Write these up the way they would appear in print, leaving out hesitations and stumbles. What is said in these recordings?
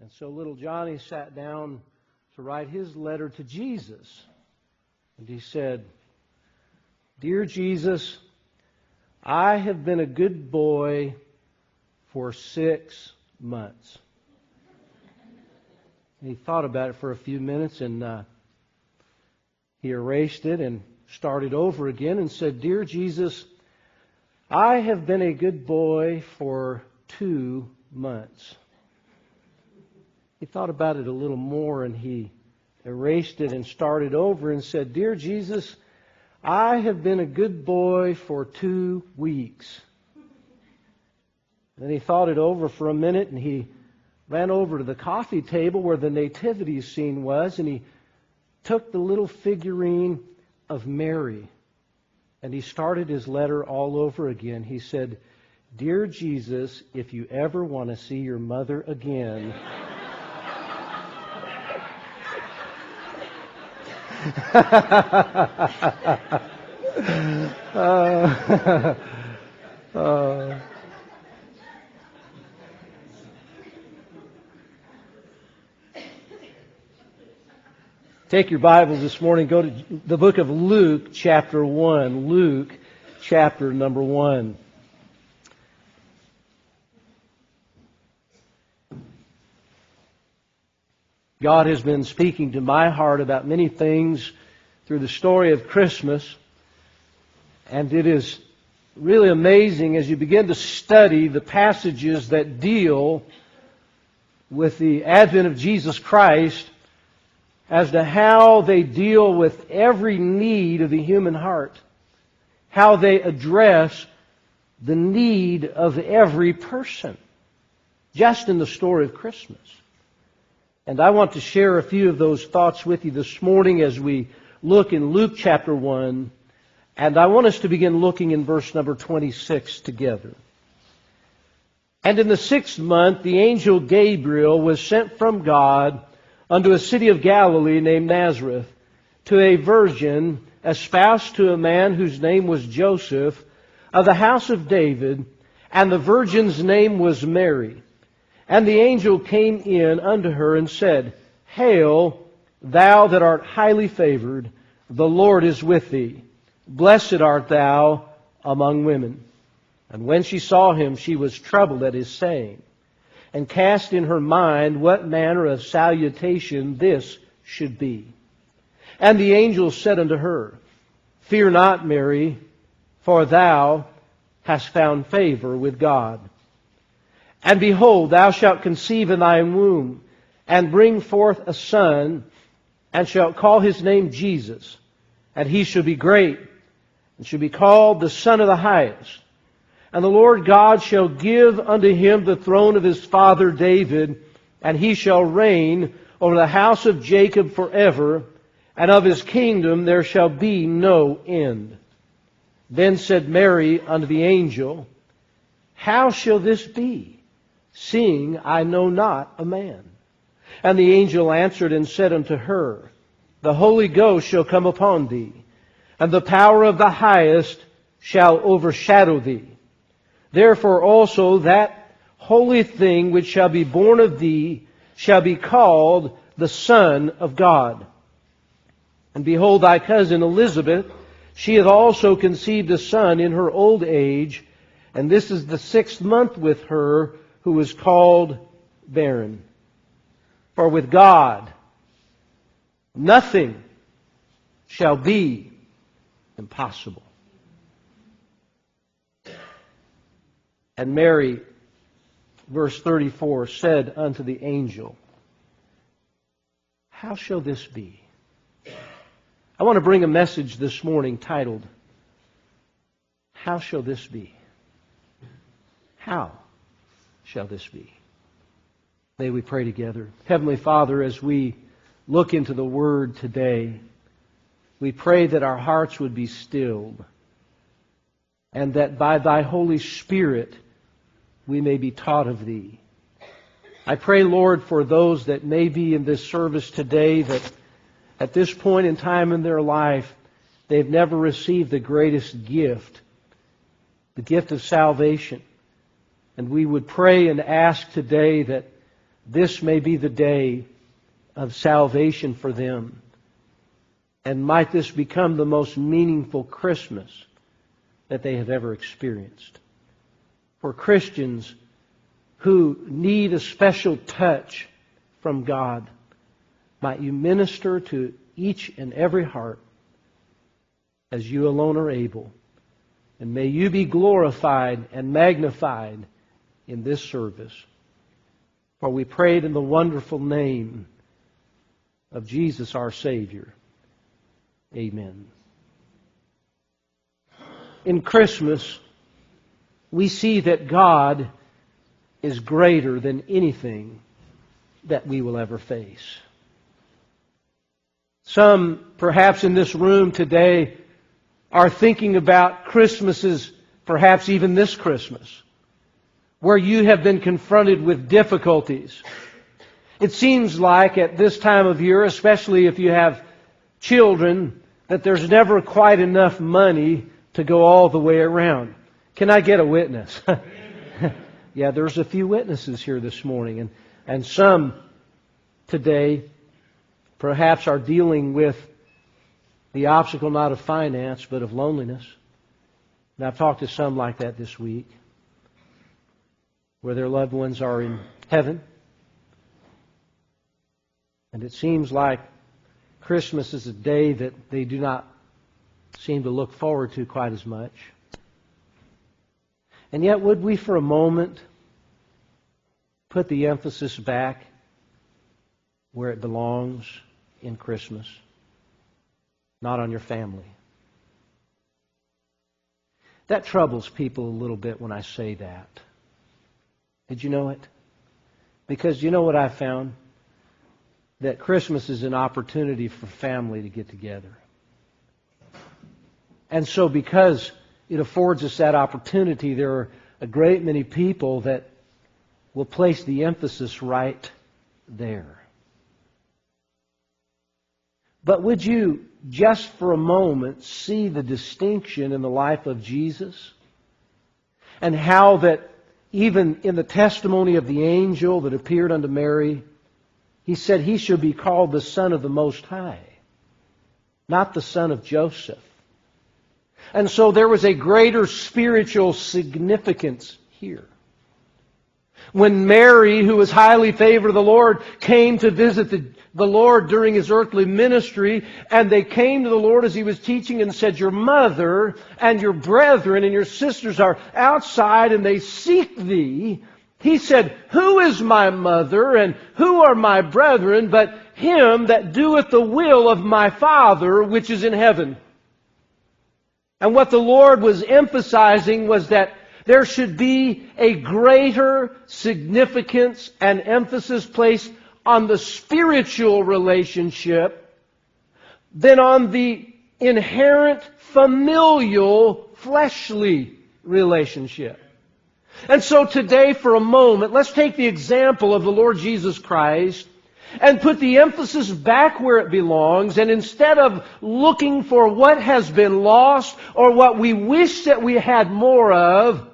And so little Johnny sat down to write his letter to Jesus. And he said, "Dear Jesus, I have been a good boy for 6 months." And he thought about it for a few minutes, and he erased it and started over again and said, "Dear Jesus, I have been a good boy for 2 months." He thought about it a little more, and he erased it and started over and said, "Dear Jesus, I have been a good boy for 2 weeks." Then he thought it over for a minute, and he ran over to the coffee table where the nativity scene was, and he took the little figurine of Mary, and he started his letter all over again. He said, "Dear Jesus, if you ever want to see your mother again..." Take your Bibles this morning, go to the book of Luke, chapter 1. Luke, chapter number 1. God has been speaking to my heart about many things through the story of Christmas. And it is really amazing as you begin to study the passages that deal with the advent of Jesus Christ as to how they deal with every need of the human heart, how they address the need of every person, just in the story of Christmas. And I want to share a few of those thoughts with you this morning as we look in Luke chapter 1. And I want us to begin looking in verse number 26 together. "And in the 6th month, the angel Gabriel was sent from God unto a city of Galilee named Nazareth, to a virgin espoused to a man whose name was Joseph, of the house of David, and the virgin's name was Mary. And the angel came in unto her and said, Hail, thou that art highly favored, the Lord is with thee. Blessed art thou among women. And when she saw him, she was troubled at his saying, and cast in her mind what manner of salutation this should be. And the angel said unto her, Fear not, Mary, for thou hast found favor with God. And behold, thou shalt conceive in thy womb, and bring forth a son, and shalt call his name Jesus. And he shall be great, and shall be called the Son of the Highest. And the Lord God shall give unto him the throne of his father David, and he shall reign over the house of Jacob forever, and of his kingdom there shall be no end. Then said Mary unto the angel, How shall this be, seeing I know not a man? And the angel answered and said unto her, The Holy Ghost shall come upon thee, and the power of the Highest shall overshadow thee. Therefore also that holy thing which shall be born of thee shall be called the Son of God. And behold, thy cousin Elizabeth, she hath also conceived a son in her old age, and this is the 6th month with her, who is called barren. For with God nothing shall be impossible. And Mary, verse 34, said unto the angel, How shall this be? I want to bring a message this morning titled, How shall this be? How shall this be? May we pray together. Heavenly Father, as we look into the Word today, we pray that our hearts would be stilled, and that by Thy Holy Spirit we may be taught of Thee. I pray, Lord, for those that may be in this service today that at this point in time in their life they've never received the greatest gift, the gift of salvation. And we would pray and ask today that this may be the day of salvation for them. And might this become the most meaningful Christmas that they have ever experienced. For Christians who need a special touch from God, might you minister to each and every heart as you alone are able. And may you be glorified and magnified in this service. For we prayed in the wonderful name of Jesus our Savior. Amen. In Christmas, we see that God is greater than anything that we will ever face. Some, perhaps in this room today, are thinking about Christmases, perhaps even this Christmas, where you have been confronted with difficulties. It seems like at this time of year, especially if you have children, that there's never quite enough money to go all the way around. Can I get a witness? Yeah, there's a few witnesses here this morning, and some today perhaps are dealing with the obstacle not of finance, but of loneliness. And I've talked to some like that this week, where their loved ones are in heaven. And it seems like Christmas is a day that they do not seem to look forward to quite as much. And yet, would we for a moment put the emphasis back where it belongs in Christmas? Not on your family. That troubles people a little bit when I say that. Did you know it? Because you know what I found? That Christmas is an opportunity for family to get together. And so because it affords us that opportunity, there are a great many people that will place the emphasis right there. But would you, just for a moment, see the distinction in the life of Jesus? And how that even in the testimony of the angel that appeared unto Mary, he said he should be called the Son of the Most High, not the son of Joseph. And so there was a greater spiritual significance here. When Mary, who was highly favored of the Lord, came to visit the Lord during His earthly ministry, and they came to the Lord as He was teaching and said, "Your mother and your brethren and your sisters are outside and they seek Thee," He said, "Who is my mother and who are my brethren but him that doeth the will of my Father which is in heaven?" And what the Lord was emphasizing was that there should be a greater significance and emphasis placed on the spiritual relationship than on the inherent familial fleshly relationship. And so today, for a moment, let's take the example of the Lord Jesus Christ and put the emphasis back where it belongs, and instead of looking for what has been lost or what we wish that we had more of,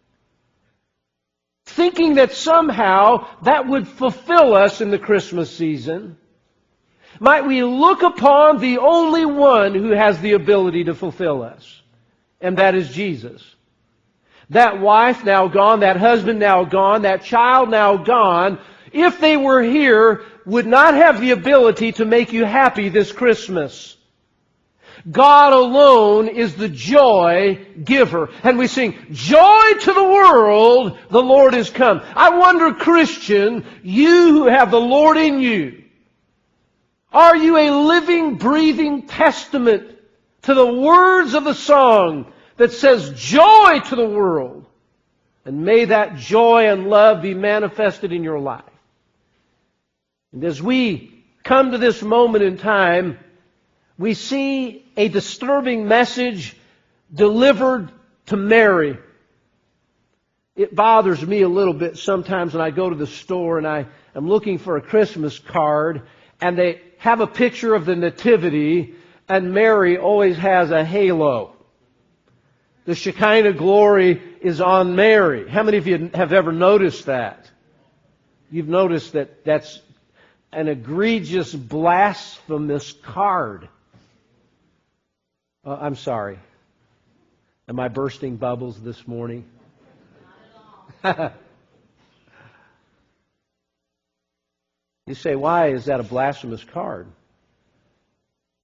thinking that somehow that would fulfill us in the Christmas season, might we look upon the only one who has the ability to fulfill us, and that is Jesus. That wife now gone, that husband now gone, that child now gone, if they were here, would not have the ability to make you happy this Christmas. God alone is the joy giver. And we sing, "Joy to the world, the Lord is come." I wonder, Christian, you who have the Lord in you, are you a living, breathing testament to the words of the song that says, "Joy to the world"? And may that joy and love be manifested in your life. And as we come to this moment in time, we see a disturbing message delivered to Mary. It bothers me a little bit sometimes when I go to the store and I am looking for a Christmas card and they have a picture of the Nativity and Mary always has a halo. The Shekinah glory is on Mary. How many of you have ever noticed that? you've noticed that that's an egregious, blasphemous card. I'm sorry. Am I bursting bubbles this morning? Not at all. You say, why is that a blasphemous card?